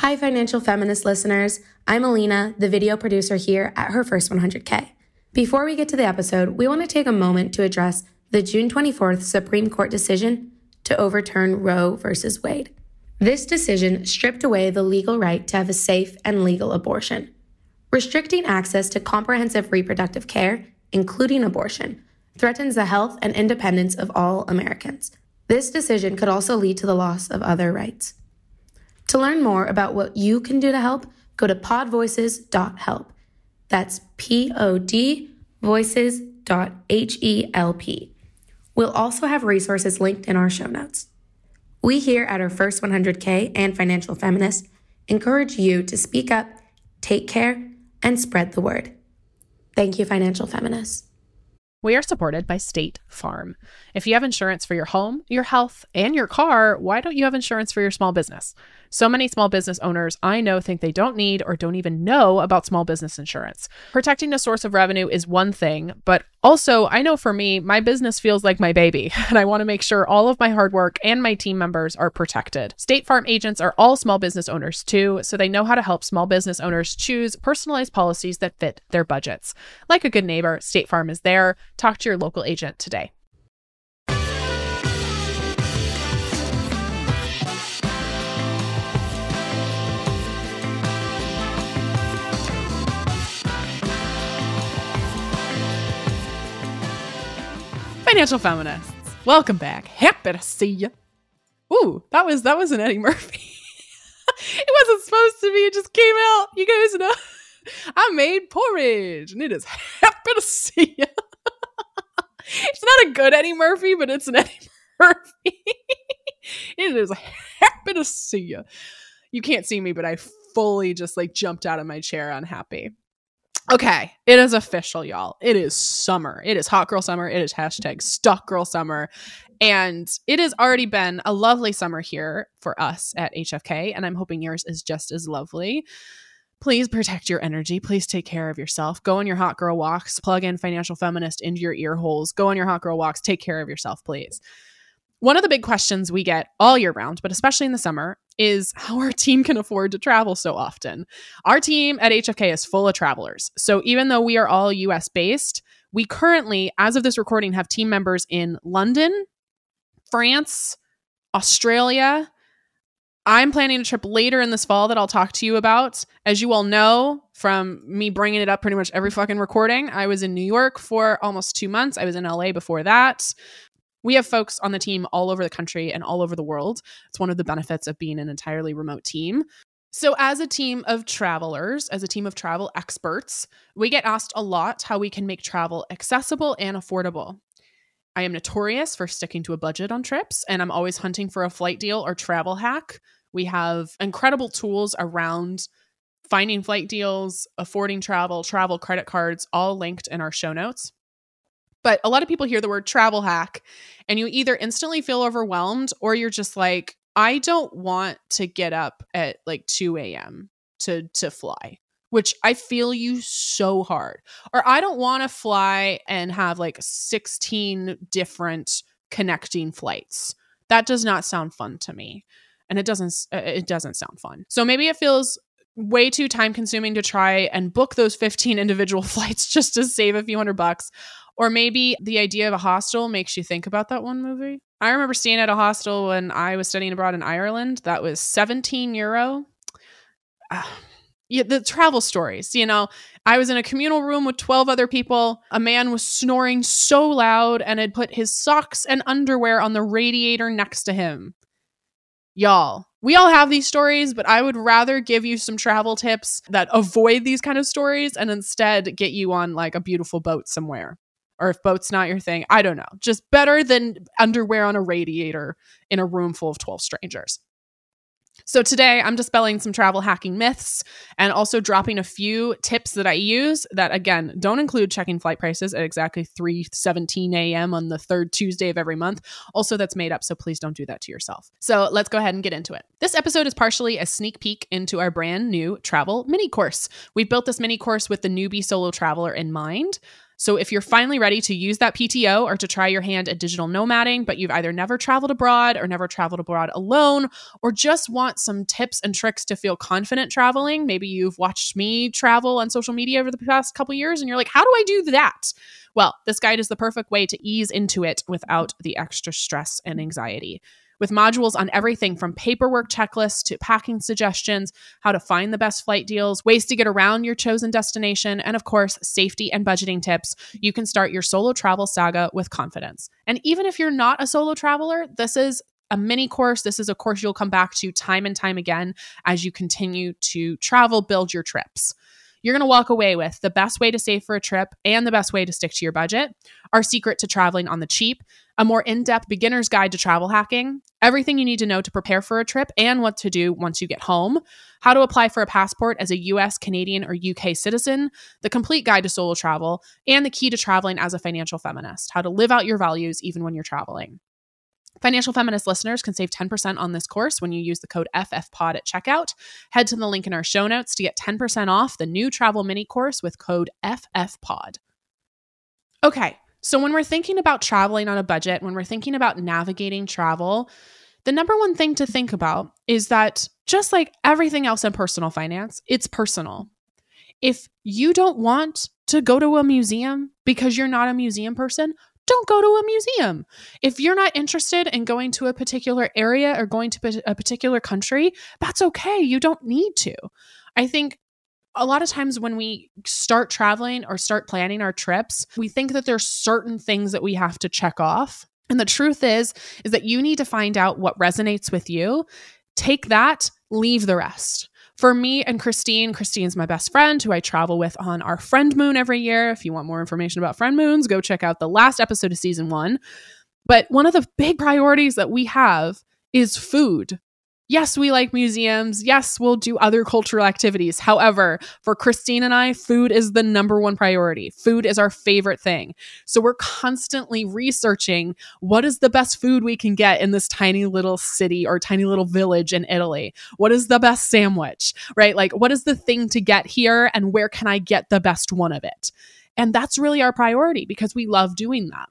Hi, Financial Feminist listeners. I'm Alina, the video producer here at Her First 100K. Before we get to the episode, we want to take a moment to address the June 24th Supreme Court decision to overturn Roe versus Wade. This decision stripped away the legal right to have a safe and legal abortion. Restricting access to comprehensive reproductive care, including abortion, threatens the health and independence of all Americans. This decision could also lead to the loss of other rights. To learn more about what you can do to help, go to podvoices.help. That's POD voices.help. We'll also have resources linked in our show notes. We here at Our First 100K and Financial Feminist encourage you to speak up, take care, and spread the word. Thank you, Financial Feminists. We are supported by State Farm. If you have insurance for your home, your health, and your car, why don't you have insurance for your small business? So many small business owners I know think they don't need or don't even know about small business insurance. Protecting a source of revenue is one thing, but also I know for me, my business feels like my baby, and I want to make sure all of my hard work and my team members are protected. State Farm agents are all small business owners too, so they know how to help small business owners choose personalized policies that fit their budgets. Like a good neighbor, State Farm is there. Talk to your local agent today. Financial Feminists, welcome back. Happy to see you. Ooh, that was an Eddie Murphy. It wasn't supposed to be. It just came out. You guys know. I made porridge, and it is happy to see you. It's not a good Eddie Murphy, but it's an Eddie Murphy. It is happy to see you. You can't see me, but I fully just jumped out of my chair unhappy. Okay, it is official, y'all. It is summer. It is hot girl summer. It is hashtag stuck girl summer. And it has already been a lovely summer here for us at HFK, and I'm hoping yours is just as lovely. Please protect your energy. Please take care of yourself. Go on your hot girl walks. Plug in Financial Feminist into your ear holes. Go on your hot girl walks. Take care of yourself, please. One of the big questions we get all year round, but especially in the summer, is how our team can afford to travel so often. Our team at HFK is full of travelers. So even though we are all US based, we currently, as of this recording, have team members in London, France, Australia. I'm planning a trip later in this fall that I'll talk to you about. As you all know from me bringing it up pretty much every fucking recording, I was in New York for almost 2 months. I was in LA before that. We have folks on the team all over the country and all over the world. It's one of the benefits of being an entirely remote team. So as a team of travelers, as a team of travel experts, we get asked a lot how we can make travel accessible and affordable. I am notorious for sticking to a budget on trips, and I'm always hunting for a flight deal or travel hack. We have incredible tools around finding flight deals, affording travel credit cards, all linked in our show notes. But a lot of people hear the word travel hack and you either instantly feel overwhelmed or you're just like, I don't want to get up at 2 a.m. to fly, which I feel you so hard. Or I don't want to fly and have 16 different connecting flights. That does not sound fun to me. And it doesn't sound fun. So maybe it feels way too time consuming to try and book those 15 individual flights just to save a few $100. Or maybe the idea of a hostel makes you think about that one movie. I remember staying at a hostel when I was studying abroad in Ireland. That was €17. The travel stories, I was in a communal room with 12 other people. A man was snoring so loud and had put his socks and underwear on the radiator next to him. Y'all, we all have these stories, but I would rather give you some travel tips that avoid these kind of stories and instead get you on a beautiful boat somewhere. Or if boat's not your thing, I don't know. Just better than underwear on a radiator in a room full of 12 strangers. So today I'm dispelling some travel hacking myths and also dropping a few tips that I use that, again, don't include checking flight prices at exactly 3:17 a.m. on the third Tuesday of every month. Also, that's made up, so please don't do that to yourself. So let's go ahead and get into it. This episode is partially a sneak peek into our brand new travel mini course. We built this mini course with the newbie solo traveler in mind. So if you're finally ready to use that PTO or to try your hand at digital nomading, but you've either never traveled abroad or never traveled abroad alone, or just want some tips and tricks to feel confident traveling, maybe you've watched me travel on social media over the past couple years and you're like, how do I do that? Well, this guide is the perfect way to ease into it without the extra stress and anxiety. With modules on everything from paperwork checklists to packing suggestions, how to find the best flight deals, ways to get around your chosen destination, and of course, safety and budgeting tips, you can start your solo travel saga with confidence. And even if you're not a solo traveler, this is a mini course. This is a course you'll come back to time and time again as you continue to travel, build your trips. You're going to walk away with the best way to save for a trip and the best way to stick to your budget, our secret to traveling on the cheap, a more in-depth beginner's guide to travel hacking, everything you need to know to prepare for a trip and what to do once you get home, how to apply for a passport as a US, Canadian, or UK citizen, the complete guide to solo travel, and the key to traveling as a financial feminist, how to live out your values even when you're traveling. Financial Feminist listeners can save 10% on this course when you use the code FFPOD at checkout. Head to the link in our show notes to get 10% off the new travel mini course with code FFPOD. Okay, so when we're thinking about traveling on a budget, when we're thinking about navigating travel, the number one thing to think about is that just like everything else in personal finance, it's personal. If you don't want to go to a museum because you're not a museum person, don't go to a museum. If you're not interested in going to a particular area or going to a particular country, that's okay. You don't need to. I think a lot of times when we start traveling or start planning our trips, we think that there's certain things that we have to check off. And the truth is that you need to find out what resonates with you. Take that, leave the rest. For me and Christine's my best friend who I travel with on our Friend Moon every year. If you want more information about Friend Moons, go check out the last episode of season 1. But one of the big priorities that we have is food. Yes, we like museums. Yes, we'll do other cultural activities. However, for Christine and I, food is the number one priority. Food is our favorite thing. So we're constantly researching what is the best food we can get in this tiny little city or tiny little village in Italy. What is the best sandwich, right? Like, what is the thing to get here and where can I get the best one of it? And that's really our priority because we love doing that.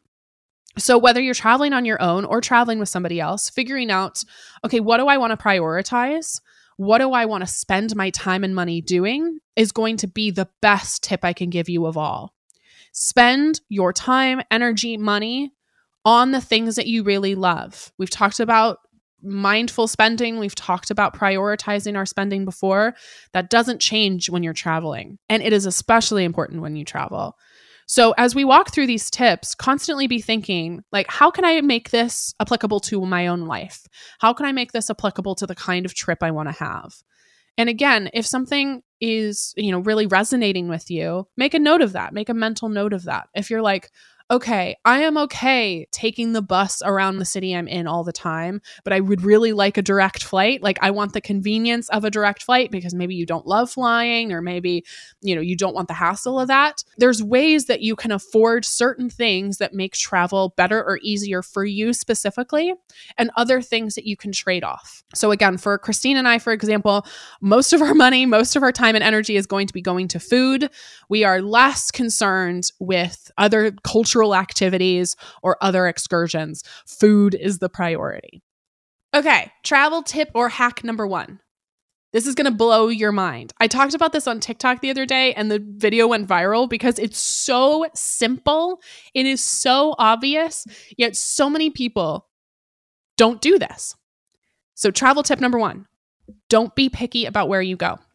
So whether you're traveling on your own or traveling with somebody else, figuring out, okay, what do I want to prioritize? What do I want to spend my time and money doing is going to be the best tip I can give you of all. Spend your time, energy, money on the things that you really love. We've talked about mindful spending. We've talked about prioritizing our spending before. That doesn't change when you're traveling. And it is especially important when you travel. So as we walk through these tips, constantly be thinking, like, how can I make this applicable to my own life? How can I make this applicable to the kind of trip I want to have? And again, if something is, really resonating with you, make a note of that. Make a mental note of that. If you're like, okay, I am okay taking the bus around the city I'm in all the time, but I would really like a direct flight. Like, I want the convenience of a direct flight because maybe you don't love flying or maybe, you don't want the hassle of that. There's ways that you can afford certain things that make travel better or easier for you specifically and other things that you can trade off. So again, for Christine and I, for example, most of our money, most of our time and energy is going to be going to food. We are less concerned with other cultural activities or other excursions. Food is the priority. Okay, travel tip or hack number 1. This is going to blow your mind. I talked about this on TikTok the other day and the video went viral because it's so simple. It is so obvious, yet so many people don't do this. So travel tip number 1, don't be picky about where you go.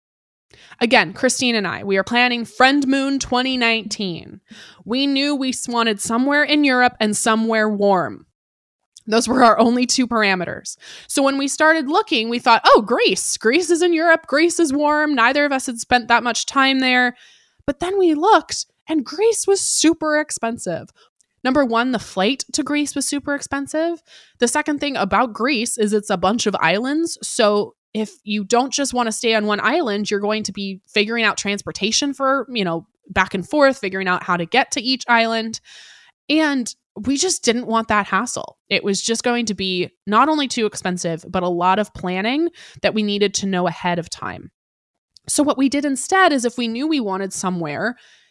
Again, Christine and I, we are planning Friend Moon 2019. We knew we wanted somewhere in Europe and somewhere warm. Those were our only 2 parameters. So when we started looking, we thought, oh, Greece. Greece is in Europe. Greece is warm. Neither of us had spent that much time there. But then we looked and Greece was super expensive. Number 1, the flight to Greece was super expensive. The second thing about Greece is it's a bunch of islands. So if you don't just want to stay on one island, you're going to be figuring out transportation for, back and forth, figuring out how to get to each island. And we just didn't want that hassle. It was just going to be not only too expensive, but a lot of planning that we needed to know ahead of time. So what we did instead is if we knew we wanted somewhere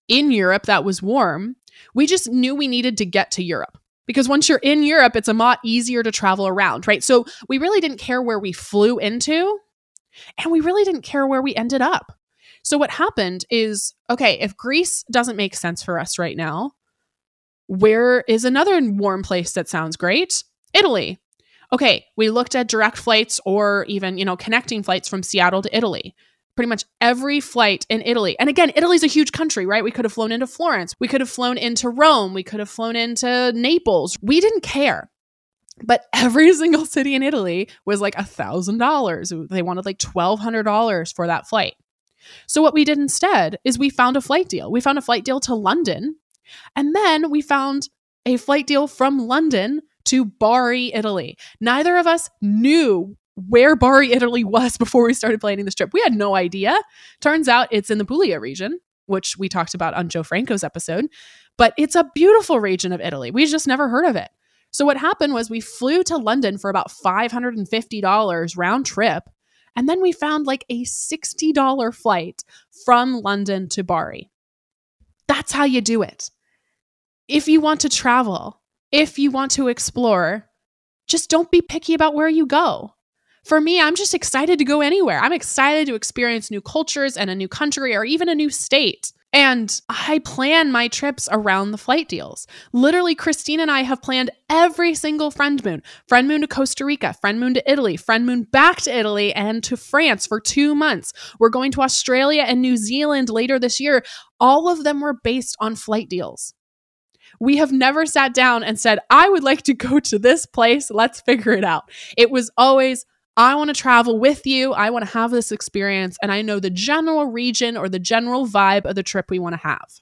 in Europe that was warm. We just knew we needed to get to Europe because once you're in Europe, it's a lot easier to travel around, right? So we really didn't care where we flew into, and we really didn't care where we ended up. So what happened is, okay, if Greece doesn't make sense for us right now, where is another warm place that sounds great? Italy. Okay, we looked at direct flights or even, connecting flights from Seattle to Italy. Pretty much every flight in Italy. And again, Italy's a huge country, right? We could have flown into Florence. We could have flown into Rome. We could have flown into Naples. We didn't care. But every single city in Italy was like $1,000. They wanted like $1,200 for that flight. So what we did instead is we found a flight deal. We found a flight deal to London. And then we found a flight deal from London to Bari, Italy. Neither of us knew where Bari, Italy was before we started planning this trip. We had no idea. Turns out it's in the Puglia region, which we talked about on Joe Franco's episode, but it's a beautiful region of Italy. We just never heard of it. So what happened was we flew to London for about $550 round trip, and then we found like a $60 flight from London to Bari. That's how you do it. If you want to travel, if you want to explore, just don't be picky about where you go. For me, I'm just excited to go anywhere. I'm excited to experience new cultures and a new country or even a new state. And I plan my trips around the flight deals. Literally, Christine and I have planned every single friend moon to Costa Rica, friend moon to Italy, friend moon back to Italy and to France for 2 months. We're going to Australia and New Zealand later this year. All of them were based on flight deals. We have never sat down and said, I would like to go to this place. Let's figure it out. It was always, I want to travel with you. I want to have this experience. And I know the general region or the general vibe of the trip we want to have.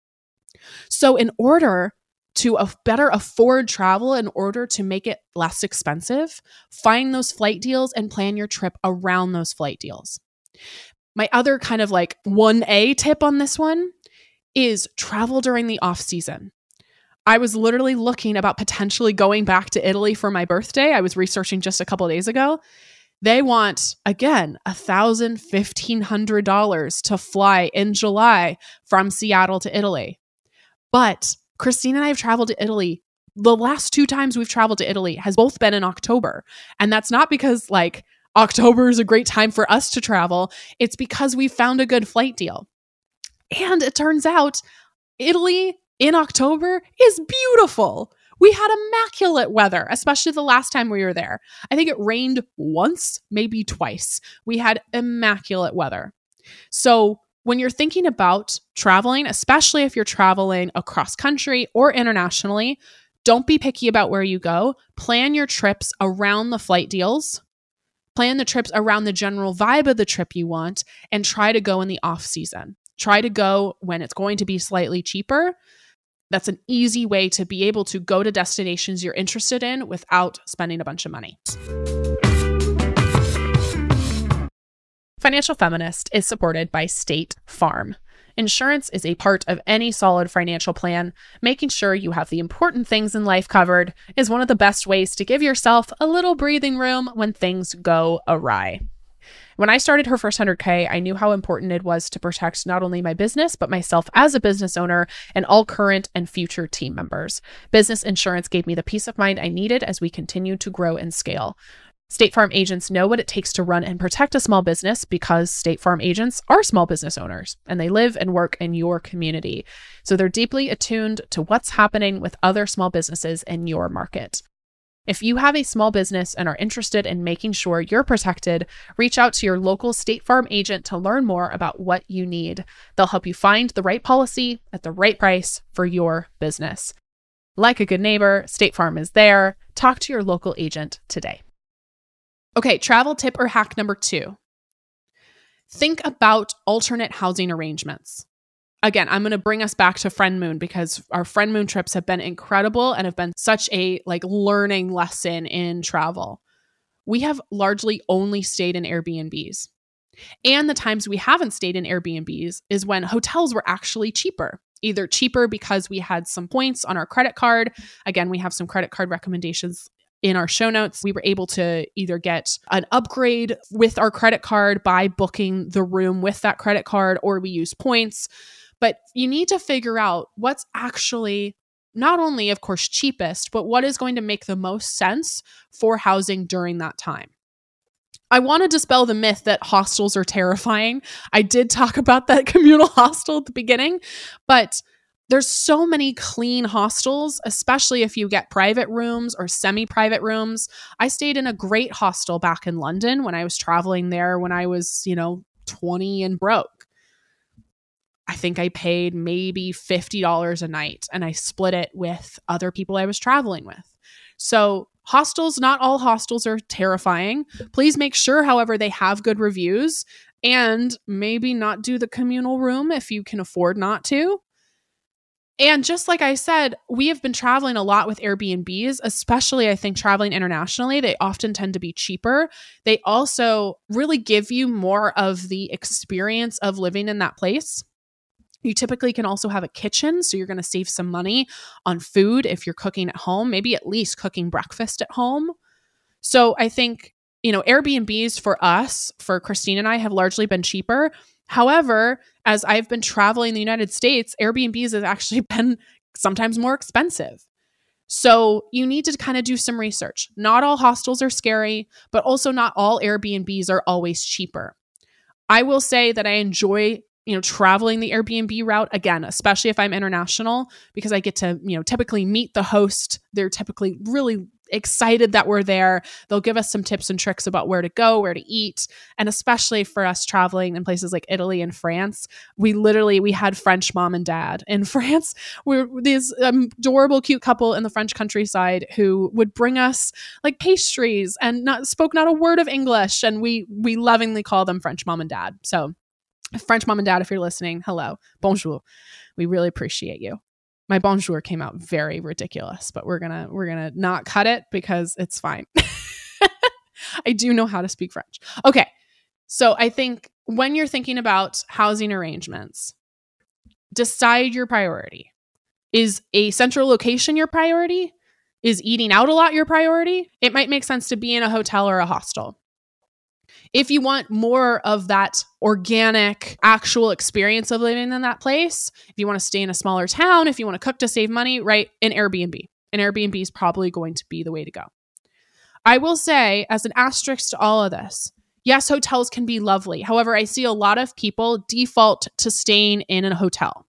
So in order to better afford travel, in order to make it less expensive, find those flight deals and plan your trip around those flight deals. My other kind of like 1A tip on this one is travel during the off season. I was literally looking about potentially going back to Italy for my birthday. I was researching just a couple of days ago. They want, again, $1,000, $1,500 to fly in July from Seattle to Italy. But Christine and I have traveled to Italy. The last 2 times we've traveled to Italy has both been in October. And that's not because like October is a great time for us to travel. It's because we found a good flight deal. And it turns out Italy in October is beautiful. We had immaculate weather, especially the last time we were there. I think it rained once, maybe twice. We had immaculate weather. So when you're thinking about traveling, especially if you're traveling across country or internationally, don't be picky about where you go. Plan your trips around the flight deals. Plan the trips around the general vibe of the trip you want, and try to go in the off season. Try to go when it's going to be slightly cheaper. That's an easy way to be able to go to destinations you're interested in without spending a bunch of money. Financial Feminist is supported by State Farm. Insurance is a part of any solid financial plan. Making sure you have the important things in life covered is one of the best ways to give yourself a little breathing room when things go awry. When I started Her First 100K, I knew how important it was to protect not only my business, but myself as a business owner and all current and future team members. Business insurance gave me the peace of mind I needed as we continue to grow and scale. State Farm agents know what it takes to run and protect a small business because State Farm agents are small business owners and they live and work in your community. So they're deeply attuned to what's happening with other small businesses in your market. If you have a small business and are interested in making sure you're protected, reach out to your local State Farm agent to learn more about what you need. They'll help you find the right policy at the right price for your business. Like a good neighbor, State Farm is there. Talk to your local agent today. Okay, travel tip or hack number 2. Think about alternate housing arrangements. Again, I'm going to bring us back to Friend Moon because our Friend Moon trips have been incredible and have been such a learning lesson in travel. We have largely only stayed in Airbnbs. And the times we haven't stayed in Airbnbs is when hotels were actually cheaper. Either cheaper because we had some points on our credit card. Again, we have some credit card recommendations in our show notes. We were able to either get an upgrade with our credit card by booking the room with that credit card, or we use points. But you need to figure out what's actually not only, of course, cheapest, but what is going to make the most sense for housing during that time. I want to dispel the myth that hostels are terrifying. I did talk about that communal hostel at the beginning, but there's so many clean hostels, especially if you get private rooms or semi-private rooms. I stayed in a great hostel back in London when I was traveling there when I was, 20 and broke. I think I paid maybe $50 a night, and I split it with other people I was traveling with. So hostels, not all hostels are terrifying. Please make sure, however, they have good reviews, and maybe not do the communal room if you can afford not to. And just like I said, we have been traveling a lot with Airbnbs, especially I think traveling internationally. They often tend to be cheaper. They also really give you more of the experience of living in that place. You typically can also have a kitchen, so you're going to save some money on food if you're cooking at home, maybe at least cooking breakfast at home. So I think, Airbnbs for us, for Christine and I, have largely been cheaper. However, as I've been traveling the United States, Airbnbs have actually been sometimes more expensive. So you need to kind of do some research. Not all hostels are scary, but also not all Airbnbs are always cheaper. I will say that I enjoy traveling the Airbnb route, again, especially if I'm international, because I get to, typically meet the host. They're typically really excited that we're there. They'll give us some tips and tricks about where to go, where to eat. And especially for us traveling in places like Italy and France, we had French mom and dad in France. We're this adorable, cute couple in the French countryside who would bring us like pastries and spoke not a word of English. And we lovingly call them French mom and dad. So French mom and dad, if you're listening, hello, bonjour. We really appreciate you. My bonjour came out very ridiculous, but we're gonna not cut it because it's fine. I do know how to speak French. Okay, so I think when you're thinking about housing arrangements, decide your priority. Is a central location your priority? Is eating out a lot your priority? It might make sense to be in a hotel or a hostel. If you want more of that organic, actual experience of living in that place, if you want to stay in a smaller town, if you want to cook to save money, right, an Airbnb. An Airbnb is probably going to be the way to go. I will say, as an asterisk to all of this, yes, hotels can be lovely. However, I see a lot of people default to staying in a hotel.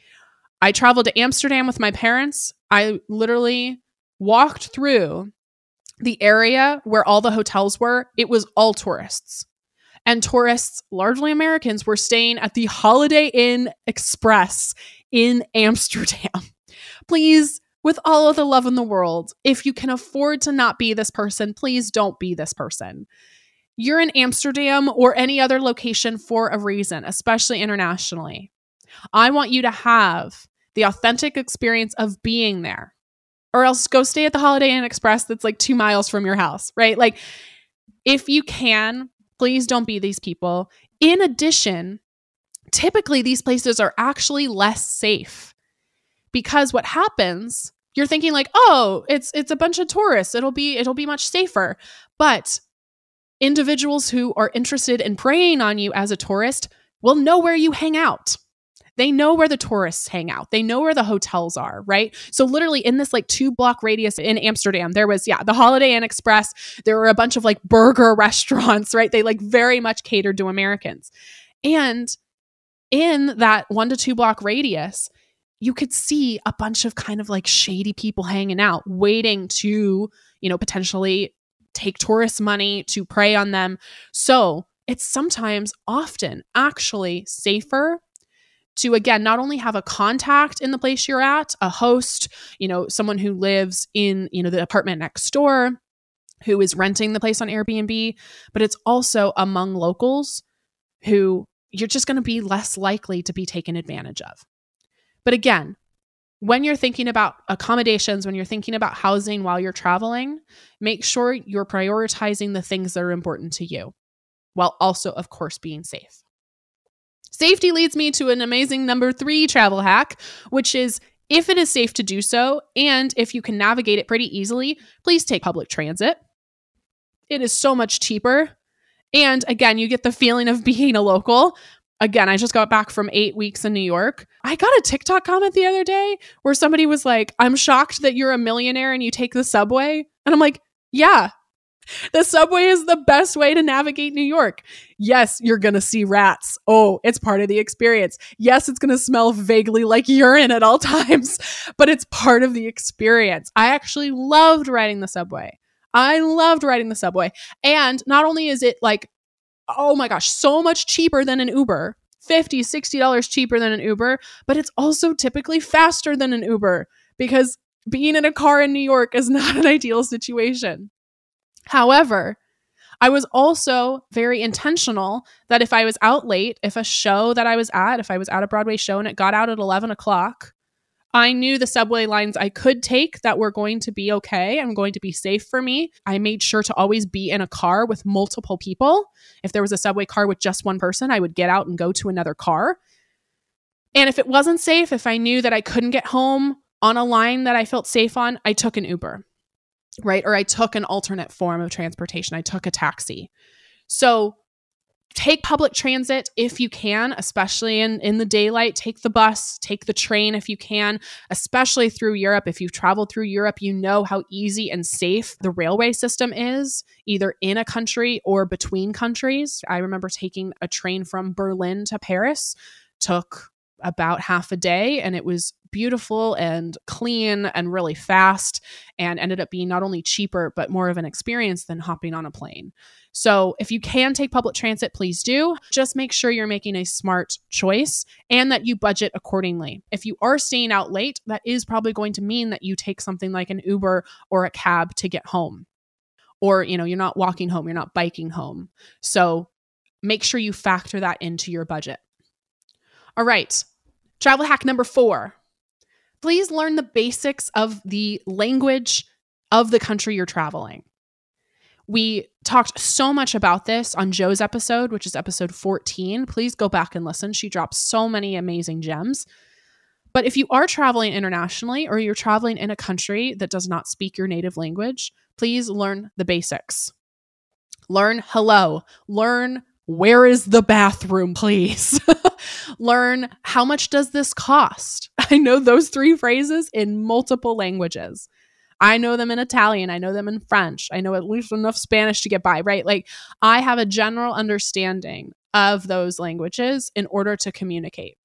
I traveled to Amsterdam with my parents. I literally walked through the area where all the hotels were. It was all tourists. And tourists, largely Americans, were staying at the Holiday Inn Express in Amsterdam. Please, with all of the love in the world, if you can afford to not be this person, please don't be this person. You're in Amsterdam or any other location for a reason, especially internationally. I want you to have the authentic experience of being there. Or else go stay at the Holiday Inn Express that's like 2 miles from your house, right? Like, if you can, please don't be these people. In addition, typically these places are actually less safe because what happens, you're thinking like, oh, it's a bunch of tourists. It'll be much safer. But individuals who are interested in preying on you as a tourist will know where you hang out. They know where the tourists hang out. They know where the hotels are, right? So literally in this like 2-block radius in Amsterdam, there was, the Holiday Inn Express. There were a bunch of like burger restaurants, right? They like very much catered to Americans. And in that 1 to 2 block radius, you could see a bunch of kind of like shady people hanging out, waiting to, potentially take tourist money to prey on them. So it's sometimes often actually safer to, again, not only have a contact in the place you're at, a host, someone who lives in, the apartment next door, who is renting the place on Airbnb, but it's also among locals who you're just going to be less likely to be taken advantage of. But again, when you're thinking about accommodations, when you're thinking about housing while you're traveling, make sure you're prioritizing the things that are important to you, while also, of course, being safe. Safety leads me to an amazing number 3 travel hack, which is if it is safe to do so, and if you can navigate it pretty easily, please take public transit. It is so much cheaper. And again, you get the feeling of being a local. again, I just got back from 8 weeks in New York. I got a TikTok comment the other day where somebody was like, I'm shocked that you're a millionaire and you take the subway. And I'm like, yeah, the subway is the best way to navigate New York. Yes, you're going to see rats. Oh, it's part of the experience. Yes, it's going to smell vaguely like urine at all times, but it's part of the experience. I actually loved riding the subway. And not only is it like, oh my gosh, so much cheaper than an Uber, $50, $60 cheaper than an Uber, but it's also typically faster than an Uber because being in a car in New York is not an ideal situation. However, I was also very intentional that if I was out late, if a show that I was at, if I was at a Broadway show and it got out at 11 o'clock, I knew the subway lines I could take that were going to be okay and going to be safe for me. I made sure to always be in a car with multiple people. If there was a subway car with just one person, I would get out and go to another car. And if it wasn't safe, if I knew that I couldn't get home on a line that I felt safe on, I took an Uber. Right? Or I took an alternate form of transportation. I took a taxi. So take public transit if you can, especially in the daylight. Take the bus, take the train if you can, especially through Europe. If you've traveled through Europe, you know how easy and safe the railway system is, either in a country or between countries. I remember taking a train from Berlin to Paris, took about half a day, and it was beautiful and clean and really fast, and ended up being not only cheaper, but more of an experience than hopping on a plane. So if you can take public transit, please do. Just make sure you're making a smart choice and that you budget accordingly. If you are staying out late, that is probably going to mean that you take something like an Uber or a cab to get home. Or, you're not walking home, you're not biking home. So make sure you factor that into your budget. All right. Travel hack number 4. Please learn the basics of the language of the country you're traveling. We talked so much about this on Joe's episode, which is episode 14. Please go back and listen. She drops so many amazing gems. But if you are traveling internationally or you're traveling in a country that does not speak your native language, please learn the basics. Learn hello. Learn where is the bathroom, please. Learn how much does this cost? I know those 3 phrases in multiple languages. I know them in Italian. I know them in French. I know at least enough Spanish to get by, right? Like I have a general understanding of those languages in order to communicate.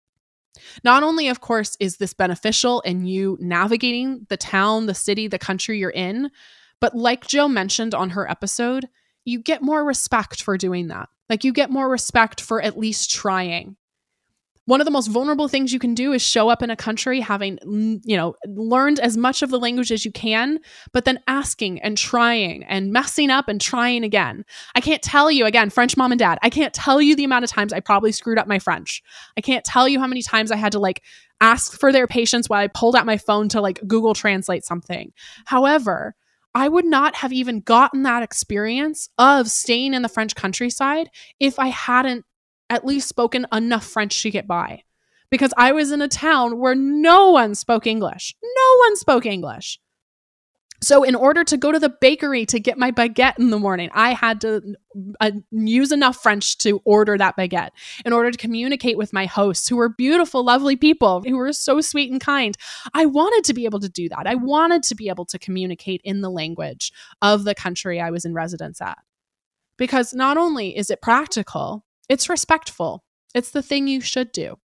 Not only, of course, is this beneficial in you navigating the town, the city, the country you're in, but like Joe mentioned on her episode, you get more respect for doing that. Like you get more respect for at least trying. One of the most vulnerable things you can do is show up in a country having, learned as much of the language as you can, but then asking and trying and messing up and trying again. I can't tell you, again, French mom and dad, I can't tell you the amount of times I probably screwed up my French. I can't tell you how many times I had to ask for their patience while I pulled out my phone to Google Translate something. However, I would not have even gotten that experience of staying in the French countryside if I hadn't at least spoken enough French to get by. Because I was in a town where no one spoke English. So in order to go to the bakery to get my baguette in the morning, I had to use enough French to order that baguette. In order to communicate with my hosts, who were beautiful, lovely people, who were so sweet and kind, I wanted to be able to do that. I wanted to be able to communicate in the language of the country I was in residence at. Because not only is it practical, it's respectful. It's the thing you should do.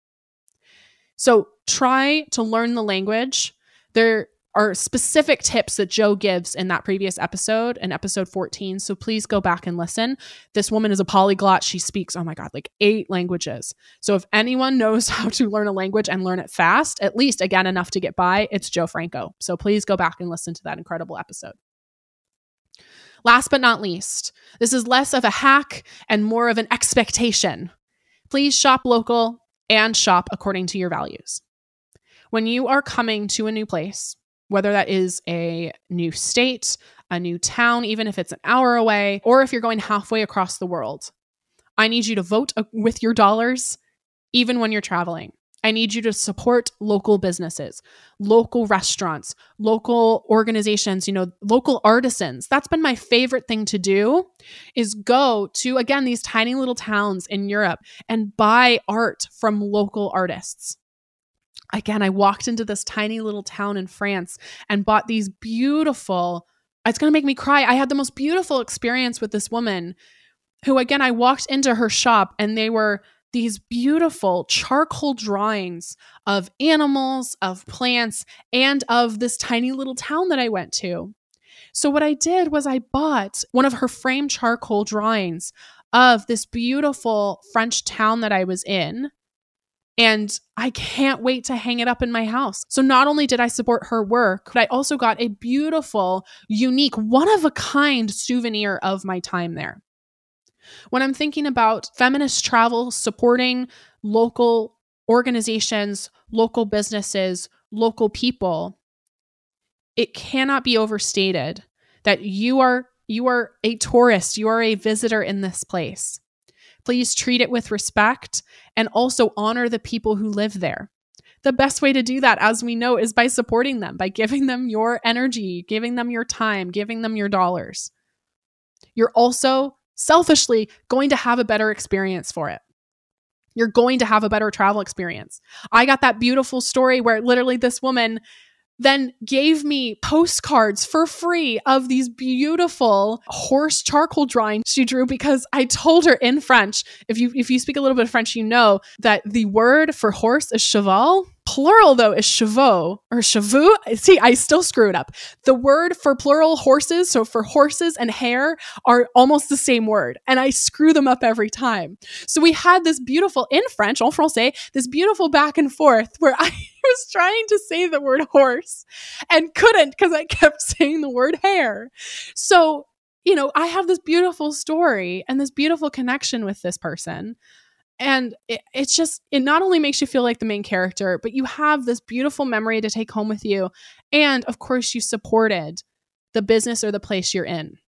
So try to learn the language. There are specific tips that Joe gives in that previous episode, in episode 14. So please go back and listen. This woman is a polyglot. She speaks, 8 languages. So if anyone knows how to learn a language and learn it fast, at least, again, enough to get by, it's Joe Franco. So please go back and listen to that incredible episode. Last but not least, this is less of a hack and more of an expectation. Please shop local and shop according to your values. When you are coming to a new place, whether that is a new state, a new town, even if it's an hour away, or if you're going halfway across the world, I need you to vote with your dollars, even when you're traveling. I need you to support local businesses, local restaurants, local organizations, local artisans. That's been my favorite thing to do, is go to, again, these tiny little towns in Europe and buy art from local artists. Again, I walked into this tiny little town in France and bought these beautiful, it's going to make me cry. I had the most beautiful experience with this woman who, again, I walked into her shop and they were these beautiful charcoal drawings of animals, of plants, and of this tiny little town that I went to. So what I did was I bought one of her framed charcoal drawings of this beautiful French town that I was in. And I can't wait to hang it up in my house. So not only did I support her work, but I also got a beautiful, unique, one-of-a-kind souvenir of my time there. When I'm thinking about feminist travel, supporting local organizations, local businesses, local people, it cannot be overstated that you are a tourist, you are a visitor in this place. Please treat it with respect and also honor the people who live there. The best way to do that, as we know, is by supporting them, by giving them your energy, giving them your time, giving them your dollars. You're also selfishly going to have a better experience for it. You're going to have a better travel experience. I got that beautiful story where literally this woman then gave me postcards for free of these beautiful horse charcoal drawings she drew, because I told her in French, if you speak a little bit of French, you know that the word for horse is cheval. Plural, though, is chevaux or chevaux. See, I still screw it up. The word for plural horses, so for horses and hair, are almost the same word. And I screw them up every time. So we had this beautiful, in French, en français, this beautiful back and forth where I was trying to say the word horse and couldn't because I kept saying the word hair. So, I have this beautiful story and this beautiful connection with this person. And it not only makes you feel like the main character, but you have this beautiful memory to take home with you. And of course, you supported the business or the place you're in.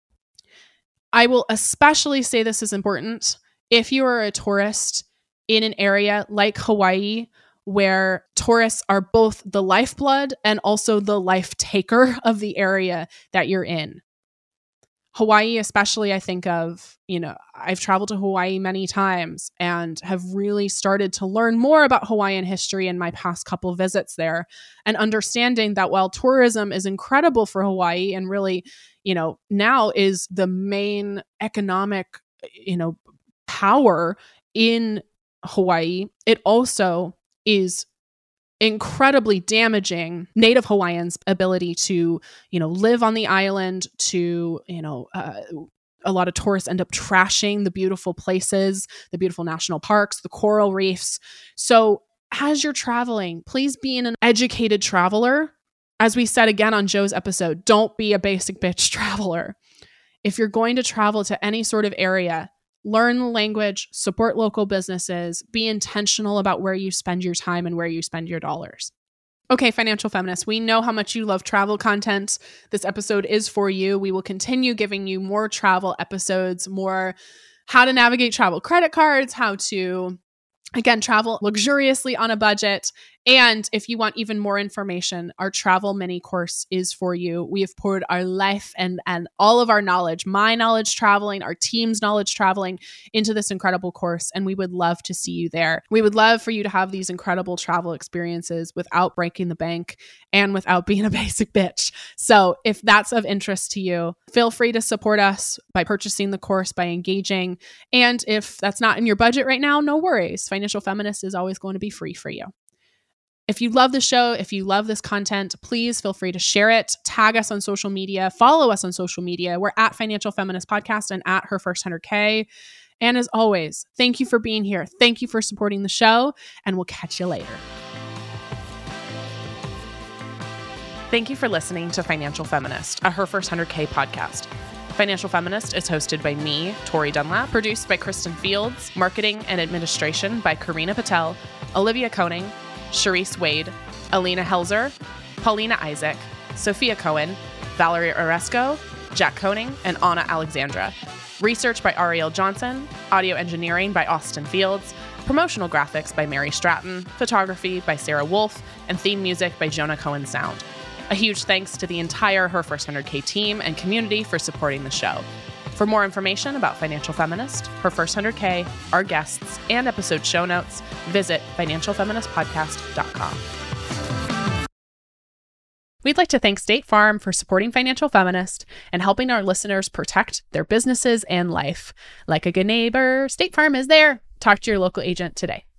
I will especially say this is important if you are a tourist in an area like Hawaii, where tourists are both the lifeblood and also the life taker of the area that you're in. Hawaii, especially, I think of, I've traveled to Hawaii many times and have really started to learn more about Hawaiian history in my past couple visits there, and understanding that while tourism is incredible for Hawaii and really, now is the main economic, power in Hawaii, it also is incredibly damaging Native Hawaiians' ability to, live on the island, to, a lot of tourists end up trashing the beautiful places, the beautiful national parks, the coral reefs. So as you're traveling, please be an educated traveler. As we said again on Joe's episode, don't be a basic bitch traveler. If you're going to travel to any sort of area, learn the language, support local businesses, be intentional about where you spend your time and where you spend your dollars. Okay, financial feminists, we know how much you love travel content. This episode is for you. We will continue giving you more travel episodes, more how to navigate travel credit cards, how to, again, travel luxuriously on a budget. And if you want even more information, our travel mini course is for you. We have poured our life and all of our knowledge, my knowledge traveling, our team's knowledge traveling, into this incredible course. And we would love to see you there. We would love for you to have these incredible travel experiences without breaking the bank and without being a basic bitch. So if that's of interest to you, feel free to support us by purchasing the course, by engaging. And if that's not in your budget right now, no worries. Financial Feminist is always going to be free for you. If you love the show, if you love this content, please feel free to share it, tag us on social media, follow us on social media. We're at Financial Feminist Podcast and at Her First 100K. And as always, thank you for being here. Thank you for supporting the show, and we'll catch you later. Thank you for listening to Financial Feminist, a Her First 100K podcast. Financial Feminist is hosted by me, Tori Dunlap, produced by Kristen Fields, marketing and administration by Karina Patel, Olivia Koning, Charisse Wade, Alina Helzer, Paulina Isaac, Sophia Cohen, Valerie Oresco, Jack Koning, and Anna Alexandra. Research by Ariel Johnson, audio engineering by Austin Fields, Promotional graphics by Mary Stratton, photography by Sarah Wolf, and theme music by Jonah Cohen Sound. A huge thanks to the entire Her First 100K team and community for supporting the show. For more information about Financial Feminist, Her First 100K, our guests, and episode show notes, visit financialfeministpodcast.com. We'd like to thank State Farm for supporting Financial Feminist and helping our listeners protect their businesses and life. Like a good neighbor, State Farm is there. Talk to your local agent today.